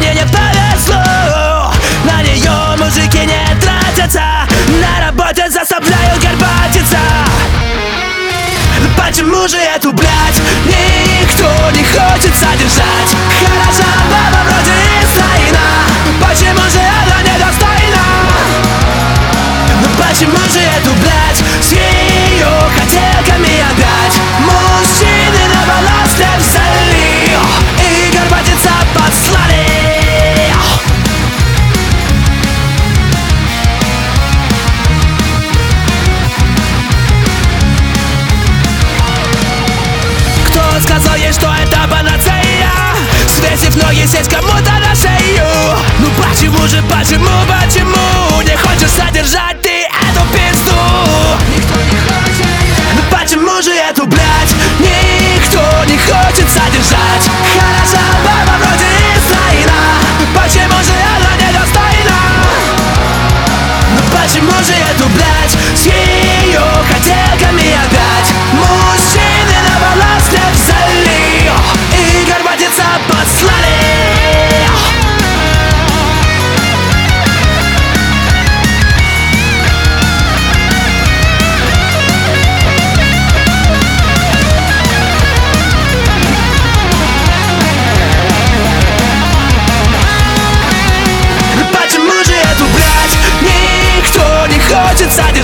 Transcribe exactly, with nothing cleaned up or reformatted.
мне не повезло. На нее мужики не тратятся, на работе заставляют горбатиться. Почему же эту, блядь, никто не хочет содержать? Хороша баба вроде и стройна, почему же она недостойна? Ну почему же эту, блядь, с ее хотелками опять мужчины на балласте взяли и горбатиться послали? Кто сказал ей, что это панацея, свесив ноги, сесть кому-то на шею? Ну почему же, почему, почему не хочешь содержать ты эту пизду? Никто не хочет. Ну почему же эту, блядь, никто не хочет содержать? Хороша баба вроде и стройна, почему же она недостойна? Ну почему же эту, блядь, с ее хотелками опять мужчины на балласте взяли и горбатиться послали? Почему же эту, блядь, никто не хочет содержать?